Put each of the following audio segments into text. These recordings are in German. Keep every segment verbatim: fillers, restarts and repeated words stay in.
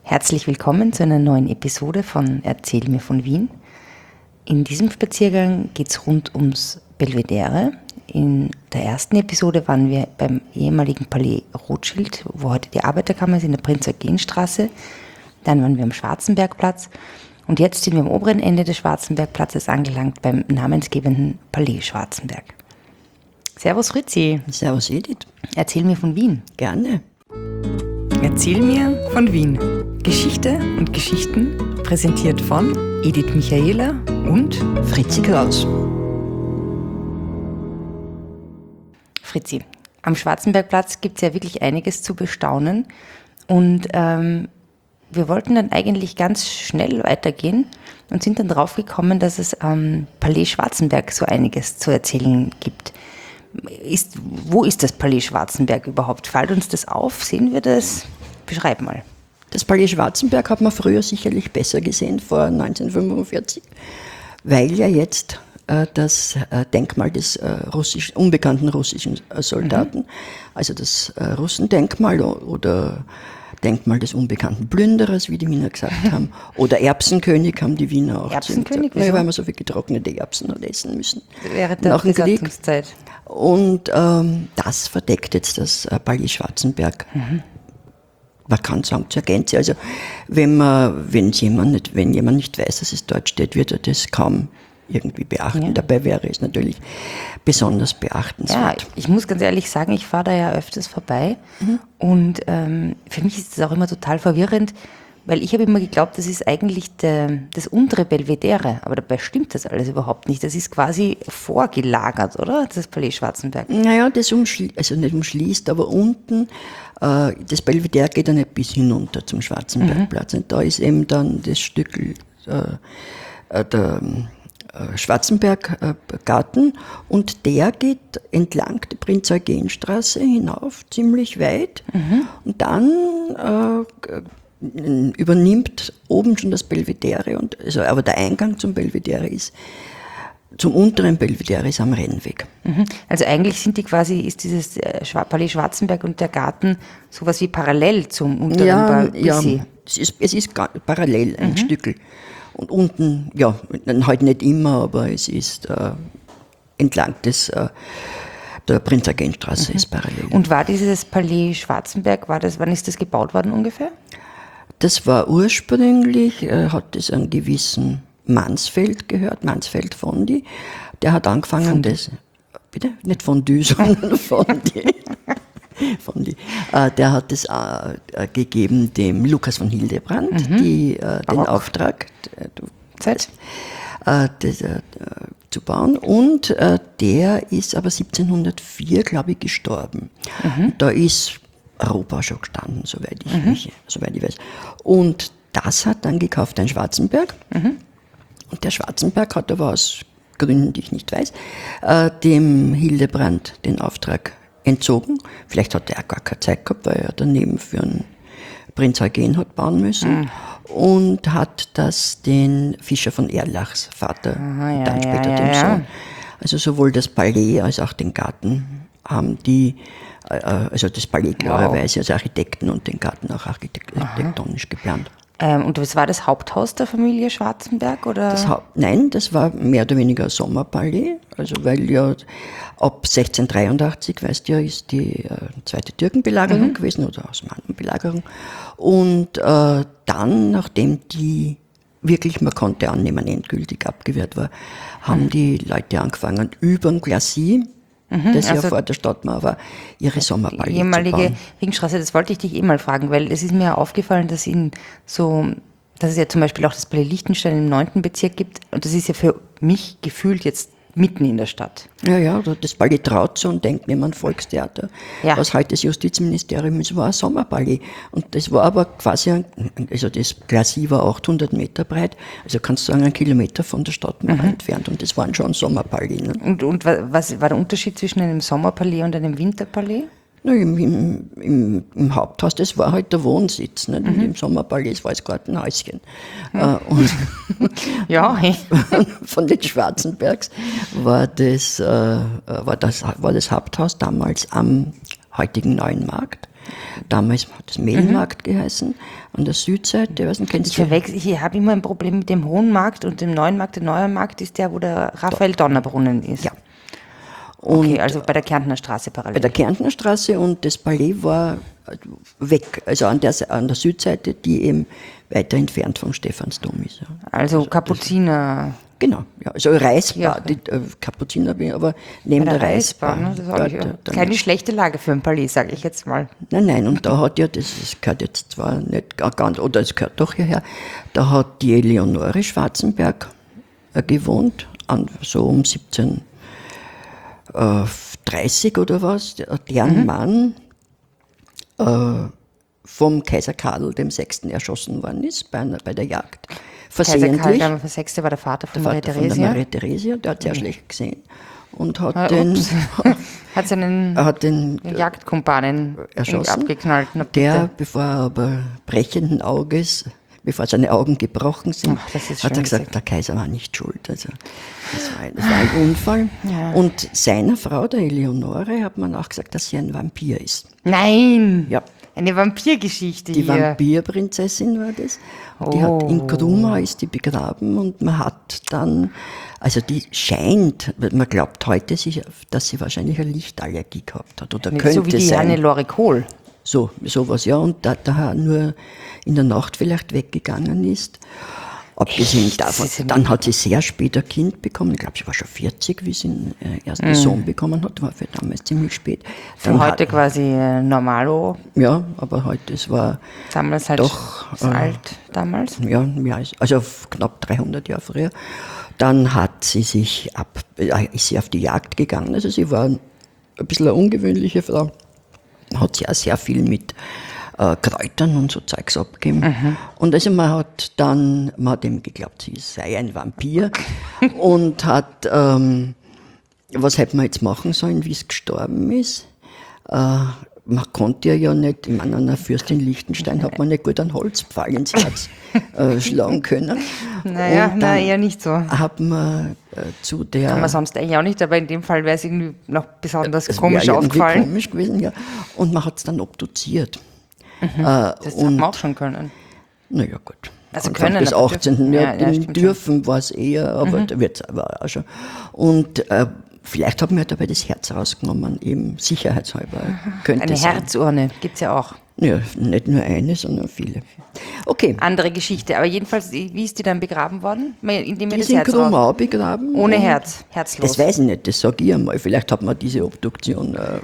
Herzlich willkommen zu einer neuen Episode von Erzähl mir von Wien. In diesem Spaziergang geht es rund ums Belvedere. In der ersten Episode waren wir beim ehemaligen Palais Rothschild, wo heute die Arbeiterkammer ist, in der Prinz-Eugen-Straße. Dann waren wir am Schwarzenbergplatz und jetzt sind wir am oberen Ende des Schwarzenbergplatzes angelangt beim namensgebenden Palais Schwarzenberg. Servus Fritzi. Servus Edith. Erzähl mir von Wien. Gerne. Erzähl mir von Wien. Geschichte und Geschichten präsentiert von Edith Michaela und Fritzi Kraus. Fritzi, am Schwarzenbergplatz gibt es ja wirklich einiges zu bestaunen und ähm, wir wollten dann eigentlich ganz schnell weitergehen und sind dann drauf gekommen, dass es am Palais Schwarzenberg so einiges zu erzählen gibt. Ist, wo ist das Palais Schwarzenberg überhaupt? Fällt uns das auf? Sehen wir das? Beschreib mal. Das Palais Schwarzenberg hat man früher sicherlich besser gesehen, vor neunzehnhundertfünfundvierzig, weil ja jetzt äh, das äh, Denkmal des äh, russisch, unbekannten russischen äh, Soldaten, mhm. also das äh, Russendenkmal oder Denkmal des unbekannten Plünderers, wie die Wiener gesagt haben, oder Erbsenkönig haben die Wiener auch Erbsenkönig? gesagt. Ja, weil man so viel getrocknete Erbsen hat essen müssen. Während der Besatzungszeit. Und ähm, das verdeckt jetzt das äh, Palais Schwarzenberg. Mhm. Man kann sagen zur Gänze. Also wenn man, wenn jemand nicht, wenn jemand nicht weiß, dass es dort steht, wird er das kaum irgendwie beachten. Ja. Dabei wäre es natürlich besonders beachtenswert. Ja, ich muss ganz ehrlich sagen, ich fahre da ja öfters vorbei mhm. und ähm, für mich ist das auch immer total verwirrend, weil ich habe immer geglaubt, das ist eigentlich der, das untere Belvedere, aber dabei stimmt das alles überhaupt nicht. Das ist quasi vorgelagert, oder? Das Palais Schwarzenberg. Naja, das umschließt, also nicht umschließt, aber unten, äh, das Belvedere geht dann nicht bis hinunter zum Schwarzenbergplatz. Mhm. Und da ist eben dann das Stück, äh, der äh, Schwarzenberggarten und der geht entlang der Prinz-Eugen-Straße hinauf, ziemlich weit. Mhm. Und dann äh, übernimmt oben schon das Belvedere, und, also, aber der Eingang zum Belvedere ist, zum unteren Belvedere ist am Rennweg. Mhm. Also eigentlich sind die quasi, ist dieses Palais Schwarzenberg und der Garten sowas wie parallel zum unteren ja, Palais? Ja, es ist, es ist parallel ein mhm. Stückel. Und unten, ja, halt nicht immer, aber es ist äh, entlang des äh, der Prinz-Eugen-Straße mhm. ist parallel. Und war dieses Palais Schwarzenberg, war das, wann ist das gebaut worden ungefähr? Das war ursprünglich, äh, hat es einen gewissen Mansfeld gehört, Mansfeld Fondi. Der hat angefangen, Fondi. das, bitte? Nicht Fondue, sondern Fondi. Fondi. Äh, der hat es äh, gegeben dem Lukas von Hildebrand, mhm. die, äh, den Auch. Auftrag äh, du, Zeit. Äh, das, äh, zu bauen. Und äh, der ist aber siebzehnhundertvier, glaube ich, gestorben. Mhm. Da ist Europa schon gestanden, soweit ich, mhm. mich, soweit ich weiß. Und das hat dann gekauft ein Schwarzenberg. Mhm. Und der Schwarzenberg hat aber aus Gründen, die ich nicht weiß, äh, dem Hildebrand den Auftrag entzogen. Vielleicht hat er auch gar keine Zeit gehabt, weil er daneben für einen Prinz Eugen hat bauen müssen. Mhm. Und hat das den Fischer von Erlachs Vater, Aha, ja, dann später ja, dem ja, Sohn. Also sowohl das Palais als auch den Garten haben die, also das Palais klarerweise als Architekten und den Garten auch architektonisch geplant. Ähm, und was war das Haupthaus der Familie Schwarzenberg? Oder? Das Haupt, nein, das war mehr oder weniger ein Sommerpalais, also weil ja ab sechzehnhundertdreiundachtzig, weißt du ja, ist die äh, zweite Türkenbelagerung mhm. gewesen oder Osmanenbelagerung. Und äh, dann, nachdem die wirklich, man konnte annehmen, endgültig abgewehrt war, haben mhm. die Leute angefangen, über den Glacis, mhm, das also ja vor der Stadtmauer war, ihre Sommerpalais zu bauen. Ehemalige Ringstraße, das wollte ich dich eh mal fragen, weil es ist mir ja aufgefallen, dass in so, dass es ja zum Beispiel auch das Palais Liechtenstein im neunten Bezirk gibt und das ist ja für mich gefühlt jetzt mitten in der Stadt. Ja, ja, das Palais Trautz und denkt mir an Volkstheater, ja. was heute das Justizministerium ist, war ein Sommerpalais. Und das war aber quasi, ein, also das Glacis war achthundert Meter breit, also kannst du sagen, einen Kilometer von der Stadt mhm. entfernt und das waren schon Sommerpalais. Ne? Und, und was war der Unterschied zwischen einem Sommerpalais und einem Winterpalais? Na, im, im, im, im Haupthaus, das war halt der Wohnsitz, nicht? Und mhm. im Sommerpalais war das Gartenhäuschen. Mhm. Äh, und ja, hey. Von den Schwarzenbergs war das, äh, war, das, war das Haupthaus damals am heutigen Neuen Markt. Damals hat es Mehlmarkt mhm. geheißen, an der Südseite. Was kennst ich verwechsel, ich habe immer ein Problem mit dem Hohen Markt und dem Neuen Markt. Der Neue Markt ist der, wo der Raphael Donnerbrunnen ist. Ja. Und okay, also bei der Kärntner Straße parallel. Bei der Kärntner Straße, und das Palais war weg, also an der, an der Südseite, die eben weiter entfernt vom Stephansdom ist. Ja. Also, also Kapuziner. Genau, ja, also Reisbar, ja. die äh, Kapuziner, aber neben der, der Reisbar. Ne, das da, da, da, keine schlechte Lage für ein Palais, sage ich jetzt mal. Nein, nein, und da hat ja, das, das gehört jetzt zwar nicht ganz, oder es gehört doch hierher, da hat die Eleonore Schwarzenberg äh, gewohnt, an, so um siebzehn dreißig oder was, deren mhm. Mann äh, vom Kaiser Karl der Sechste erschossen worden ist bei, einer, bei der Jagd. Versehentlich. Kaiser Karl der Sechste war der Vater von Maria Theresia. Von der Maria Theresia, der hat sehr mhm. schlecht gesehen und hat ah, den, hat seinen hat den Jagdkumpanen erschossen, abgeknallt. Der, bevor er aber brechenden Auges, bevor seine Augen gebrochen sind, Ach, hat er gesagt, gesagt, der Kaiser war nicht schuld. Also das war, das war ein Unfall. Ja. Und seiner Frau, der Eleonore, hat man auch gesagt, dass sie ein Vampir ist. Nein! Ja. Eine Vampirgeschichte Die hier. Vampirprinzessin war das. Oh. Die hat in Grumau ist die begraben, und man hat dann, also die scheint, man glaubt heute, dass sie wahrscheinlich eine Lichtallergie gehabt hat. Oder Nicht könnte so wie die sein. Hannelore Kohl. So, sowas, ja. Und da, da nur in der Nacht vielleicht weggegangen ist. Abgesehen Echt? davon, dann hat sie sehr spät ein Kind bekommen. Ich glaube, sie war schon vierzig, wie sie den äh, ersten mm. Sohn bekommen hat. War für damals ziemlich spät. Für heute hat, quasi äh, normalo. Ja, aber heute, es war damals halt doch äh, alt damals. Ja, ja, also knapp dreihundert Jahre früher. Dann hat sie sich ab, äh, ist sie auf die Jagd gegangen. Also sie war ein bisschen eine ungewöhnliche Frau. Hat sie auch sehr viel mit äh, Kräutern und so Zeugs abgegeben. Mhm. Und also man hat dann, man hat ihm geglaubt, sie sei ein Vampir und hat, ähm, was hätte man jetzt machen sollen, wie es gestorben ist? Äh, man konnte ja, ja nicht, ich meine, einer Fürstin Liechtenstein hat man nicht gut einen Holzpfahl ins Herz äh, schlagen können. Naja, und nein, eher nicht so. Hat man äh, zu der... Kann man sonst eigentlich auch nicht, aber in dem Fall wäre es irgendwie noch besonders es komisch aufgefallen. Komisch gewesen, ja. Und man hat es dann obduziert. Mhm. Äh, das hat man auch schon können. Naja, gut. Also Anfang können, des achtzehnten. Ja, ja, dürfen war es eher, aber Mhm. da wird es aber auch schon. Und äh, vielleicht haben wir dabei das Herz rausgenommen, eben sicherheitshalber. Könnte Eine sein. Herzurne gibt es ja auch. Ja, nicht nur eine, sondern viele. Okay. Andere Geschichte, aber jedenfalls, wie ist die dann begraben worden? Indem Die das ist in Herz Grumau raus... begraben. Ohne Herz, herzlos. Das weiß ich nicht, das sage ich einmal. Vielleicht hat man diese Obduktion äh,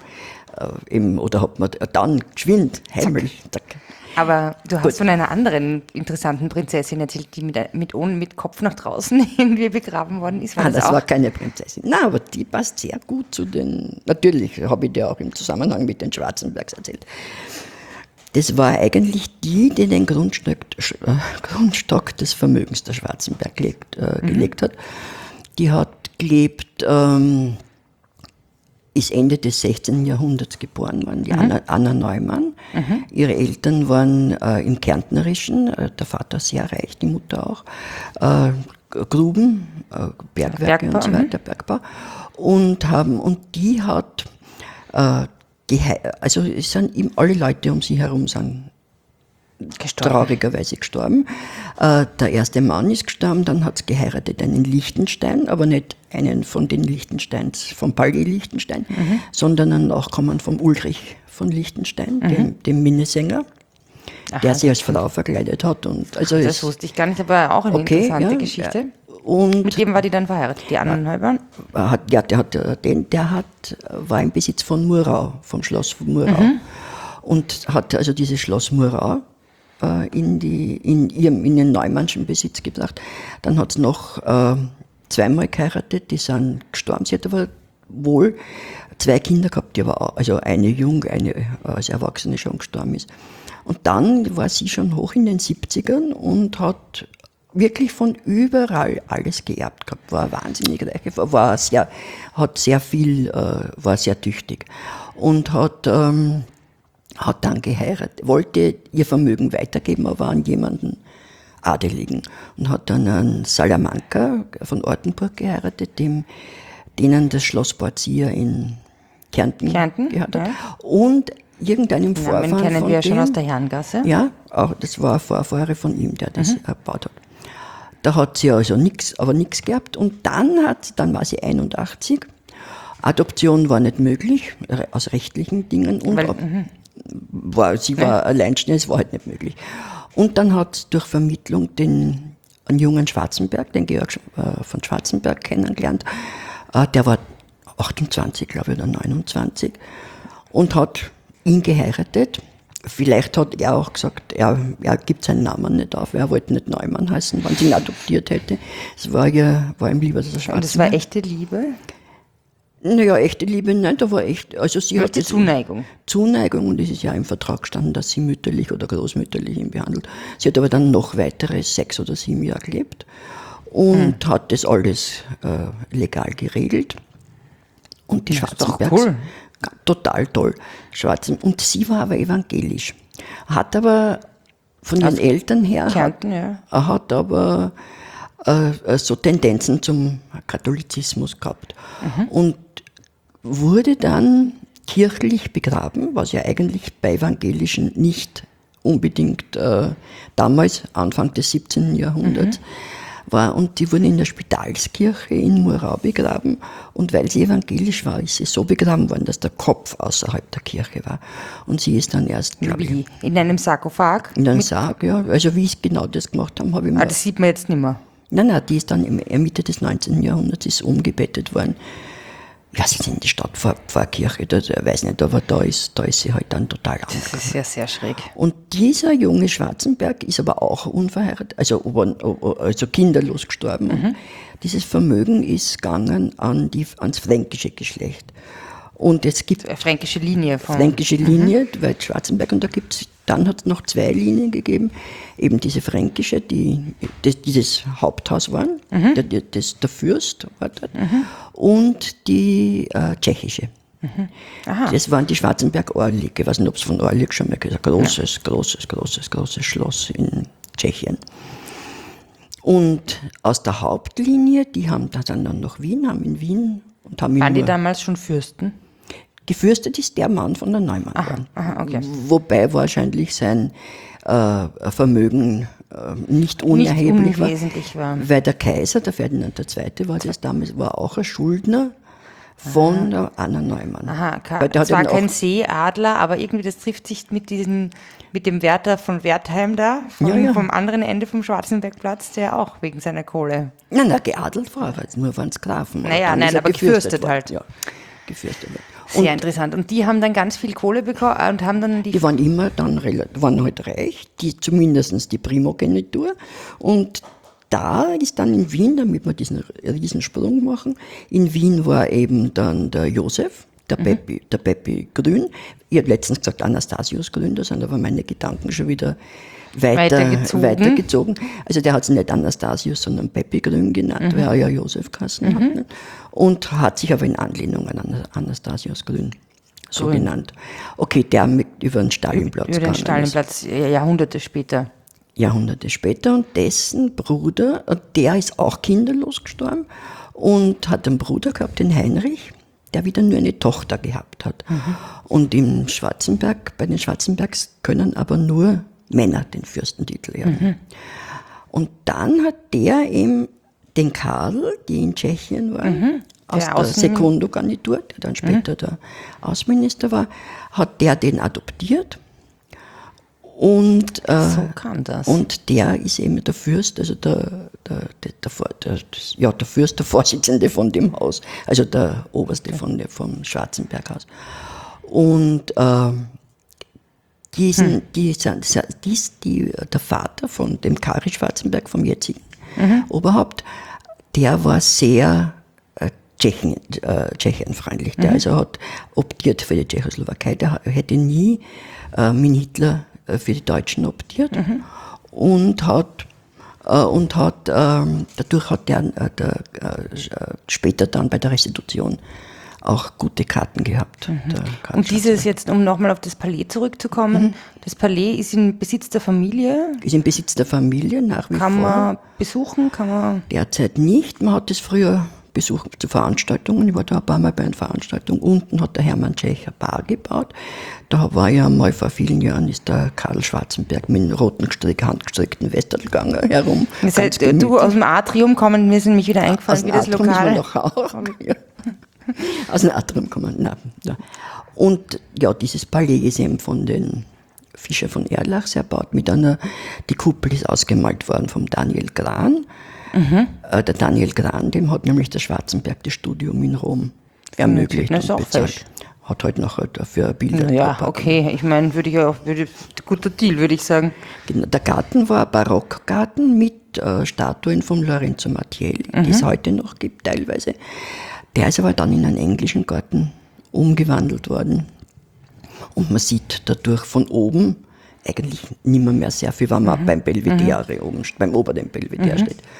äh, eben, oder hat man dann geschwind, heimlich. Zack. Aber du hast Gut. von einer anderen interessanten Prinzessin erzählt, die mit, mit, ohne, mit Kopf nach draußen irgendwie begraben worden ist. War ah, das das auch? war keine Prinzessin. Nein, aber die passt sehr gut zu den, natürlich habe ich dir auch im Zusammenhang mit den Schwarzenbergs erzählt. Das war eigentlich die, die den Grundstock, äh, Grundstock des Vermögens der Schwarzenberg gelegt, äh, mhm. gelegt hat. Die hat gelebt, ähm, ist Ende des sechzehnten. Jahrhunderts geboren worden, die mhm. Anna, Anna Neumann. Mhm. Ihre Eltern waren äh, im Kärntnerischen, äh, der Vater sehr reich, die Mutter auch, äh, Gruben, äh, Bergwerke Bergbau, und so weiter, mhm. Bergbau. Und, haben, und die hat, äh, also es sind ihm, alle Leute um sie herum sind gestorben. Traurigerweise gestorben. Äh, der erste Mann ist gestorben, dann hat sie geheiratet einen Liechtenstein, aber nicht einen von den Liechtensteins, vom Palais Liechtenstein, mhm. sondern einen Nachkommen vom Ulrich von Liechtenstein, mhm. dem, dem Minnesänger, Aha, der sie als Frau verkleidet hat. Und also das wusste ich gar nicht, aber auch eine okay, interessante ja, Geschichte. Und mit dem war die dann verheiratet, die Anna Neumann? Hat, ja, der, hat, den, der hat, war im Besitz von Murau, vom Schloss von Murau. Mhm. Und hat also dieses Schloss Murau äh, in, die, in, ihrem, in den Neumannschen Besitz gebracht. Dann hat es noch äh, zweimal geheiratet, die sind gestorben. Sie hat aber wohl zwei Kinder gehabt, die aber auch, also eine jung, eine als Erwachsene schon gestorben ist. Und dann war sie schon hoch in den siebzigern und hat wirklich von überall alles geerbt gehabt, war wahnsinnig reich, war sehr, hat sehr viel, äh, war sehr tüchtig und hat, ähm, hat dann geheiratet, wollte ihr Vermögen weitergeben, aber an jemanden Adeligen und hat dann einen Salamanca von Ortenburg geheiratet, dem, denen das Schloss Borzia in Kärnten, Kärnten gehört hat. Ja. Und irgendeinem Den Vorfahren Namen kennen von wir ja dem, schon aus der Herrengasse. Ja, auch das war ein Vorfahre von ihm, der das mhm. erbaut hat. Da hat sie also nichts, aber nichts gehabt. Und dann hat, dann war sie einundachtzig. Adoption war nicht möglich, aus rechtlichen Dingen. Und Weil, ab, war, sie war ja. alleinstehend, es war halt nicht möglich. Und dann hat durch Vermittlung den einen jungen Schwarzenberg, den Georg äh, von Schwarzenberg kennengelernt. Äh, der war achtundzwanzig, glaube ich, oder neunundzwanzig. Und hat ihn geheiratet. Vielleicht hat er auch gesagt, er, er gibt seinen Namen nicht auf, er wollte nicht Neumann heißen, wenn sie ihn adoptiert hätte. Es war, ja, war ihm lieber, dass er Schwarzenberg. Und das war echte Liebe? Naja, echte Liebe nicht, aber echt, also sie hat die Zuneigung. Zuneigung, und es ist ja im Vertrag gestanden, dass sie mütterlich oder großmütterlich ihn behandelt. Sie hat aber dann noch weitere sechs oder sieben Jahre gelebt und hm. hat das alles äh, legal geregelt. Und die Schwarzenbergs, cool. total toll. Schwarzen, und sie war aber evangelisch. Hat aber von ihren also Eltern her, Kärnten, hat, ja. hat aber äh, so Tendenzen zum Katholizismus gehabt. Mhm. Und wurde dann kirchlich begraben, was ja eigentlich bei Evangelischen nicht unbedingt äh, damals, Anfang des siebzehnten Jahrhunderts, mhm. war. Und die wurden in der Spitalskirche in Murau begraben. Und weil sie evangelisch war, ist sie so begraben worden, dass der Kopf außerhalb der Kirche war. Und sie ist dann erst, glaube ich... In einem Sarkophag? In einem Sarg, ja. Also wie sie genau das gemacht haben, habe ich mir... Ah, das sieht man jetzt nicht mehr. Nein, nein, die ist dann in Mitte des neunzehnten Jahrhunderts ist umgebettet worden. Ja, sie sind in die Stadtpfarrkirche, ich weiß nicht, aber da ist, da ist sie halt dann total angekommen. Das ist ja sehr schräg. Und dieser junge Schwarzenberg ist aber auch unverheiratet, also, also kinderlos gestorben. Mhm. Dieses Vermögen ist gegangen an die, ans fränkische Geschlecht. Und es gibt fränkische Linie von fränkische Linie, mhm. weil Schwarzenberg, und da gibt's, dann hat es noch zwei Linien gegeben, eben diese fränkische, die, das, dieses Haupthaus waren, mhm. der, das, der Fürst war dort, mhm. und die äh, tschechische. Mhm. Das waren die Schwarzenberg-Orlik. Ich weiß nicht, ob es von Orlik schon mal gesagt, großes, ja. großes, großes, großes Schloss in Tschechien. Und aus der Hauptlinie, die haben dann nach Wien, haben in Wien und haben waren die damals schon Fürsten? Gefürstet ist der Mann von der Neumann. Aha, aha, okay. Wobei wahrscheinlich sein äh, Vermögen äh, nicht unerheblich nicht unwesentlich war, war. Weil der Kaiser, der Ferdinand der Zweite, war das damals, war auch ein Schuldner von aha. der Anna Neumann. Aha, klar. Es war kein Seeadler, aber irgendwie das trifft sich mit diesem, mit dem Wärter von Wertheim da, vom, ja, ja. vom anderen Ende vom Schwarzenbergplatz, der auch wegen seiner Kohle. Nein, nein, geadelt war er, nur waren Sklaven. Naja, nein, aber gefürstet war, halt. Ja, gefürstet. Sehr und interessant. Und die haben dann ganz viel Kohle bekommen und haben dann die... Die waren immer dann waren halt reich, die, zumindest die Primogenitur. Und da ist dann in Wien, damit wir diesen Riesensprung machen, in Wien war eben dann der Josef, der, mhm. Peppi, der Peppi Grün. Ich habe letztens gesagt Anastasius Grün, da sind aber meine Gedanken schon wieder weiter, weitergezogen. weitergezogen. Also der hat sich nicht Anastasius, sondern Peppi Grün genannt, mhm. weil er ja Josef geheißen mhm. hat. Ne? Und hat sich aber in Anlehnung an Anastasius Grün so Grün. genannt. Okay, der mit über den Stalinplatz. Über den Stalinplatz, Jahrhunderte später. Jahrhunderte später. Und dessen Bruder, der ist auch kinderlos gestorben und hat einen Bruder gehabt, den Heinrich, der wieder nur eine Tochter gehabt hat. Mhm. Und im Schwarzenberg, bei den Schwarzenbergs können aber nur Männer den Fürstentitel erben. Mhm. Und dann hat der eben den Karl, die in Tschechien war, mhm. aus der, der Sekundogarnitur, der dann später mhm. der Außenminister war, hat der den adoptiert. Und, äh, so kam das. Und der ist eben der Fürst, also der, der, der, der, der, ja, der Fürst, der Vorsitzende von dem Haus, also der Oberste von der, vom Schwarzenberghaus. Und äh, diesen, hm. die, dies, die, der Vater von dem Karl Schwarzenberg, vom jetzigen mhm. Oberhaupt, der war sehr äh, Tschechien, äh, tschechienfreundlich. Der mhm. also hat optiert für die Tschechoslowakei. Der hätte nie äh, mit Hitler äh, für die Deutschen optiert mhm. und hat äh, und hat äh, dadurch hat der, äh, der äh, später dann bei der Restitution auch gute Karten gehabt. Mhm. Und dieses jetzt, um nochmal auf das Palais zurückzukommen, mhm. das Palais ist in Besitz der Familie? Ist in Besitz der Familie nach wie kann vor. Kann man besuchen? Kann man Derzeit nicht. Man hat es früher Besuch zu Veranstaltungen. Ich war da ein paar Mal bei einer Veranstaltung. Unten hat der Hermann Tschech eine Bar gebaut. Da war ja mal vor vielen Jahren, ist der Karl Schwarzenberg mit einem roten gestrick, handgestrickten Westerlganger herum. Das heißt, du aus dem Atrium kommen, mir sind mich wieder eingefallen, wie das Atrium Lokal. Noch auch. Ja. Aus dem Atrium kommen, nein, nein. Und ja, dieses Palais ist eben von den Fischer von Erlachs erbaut mit einer, die Kuppel ist ausgemalt worden vom Daniel Gran. Mhm. Äh, der Daniel Gran, dem hat nämlich der Schwarzenberg das Studium in Rom ermöglicht Das ist und auch bezahlt. fesch. Hat halt nachher dafür Bilder. Ja, okay, ich meine, würde ich auch, würde, guter Deal, würde ich sagen. Der Garten war ein Barockgarten mit äh, Statuen von Lorenzo Mattielli, mhm. die es heute noch gibt teilweise. Der ist aber dann in einen englischen Garten umgewandelt worden. Und man sieht dadurch von oben eigentlich nicht mehr, mehr sehr viel, wenn man mhm. beim Belvedere mhm. oben, beim oberen Belvedere mhm. steht.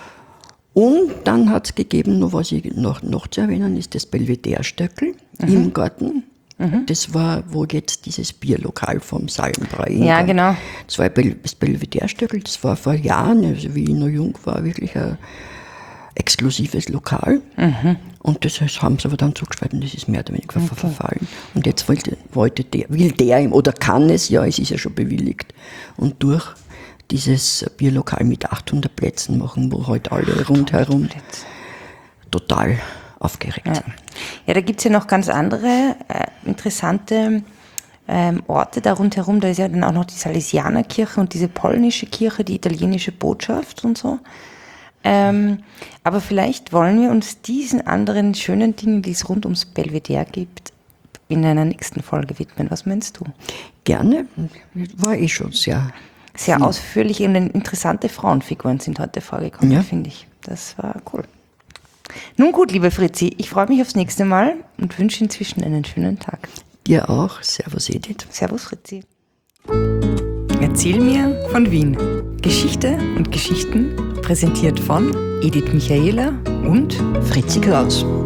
Und dann hat es gegeben, noch was ich noch, noch zu erwähnen, ist das Belvedere-Stöckl mhm. im Garten. Mhm. Das war, wo jetzt dieses Bierlokal vom Sallenbräu. Ja, genau. Das war das Belvedere-Stöckl, das war vor Jahren, also wie ich noch jung war, wirklich ein exklusives Lokal. Mhm. Und das haben sie aber dann zugeschrieben, das ist mehr oder weniger okay. verfallen. Und jetzt wollte, wollte der, will der ihm, oder kann es, ja, es ist ja schon bewilligt, und durch dieses Bierlokal mit achthundert Plätzen machen, wo halt alle rundherum total aufgeregt ja. sind. Ja, da gibt es ja noch ganz andere äh, interessante ähm, Orte da rundherum. Da ist ja dann auch noch die Salesianerkirche und diese polnische Kirche, die italienische Botschaft und so. Ähm, aber vielleicht wollen wir uns diesen anderen schönen Dingen, die es rund ums Belvedere gibt, in einer nächsten Folge widmen. Was meinst du? Gerne. War eh schon sehr... Sehr viel. Ausführlich und interessante Frauenfiguren sind heute vorgekommen, ja. finde ich. Das war cool. Nun gut, liebe Fritzi, ich freue mich aufs nächste Mal und wünsche inzwischen einen schönen Tag. Dir auch. Servus, Edith. Servus, Fritzi. Erzähl mir von Wien. Geschichte und Geschichten präsentiert von Edith Michaela und Fritzi Kraus.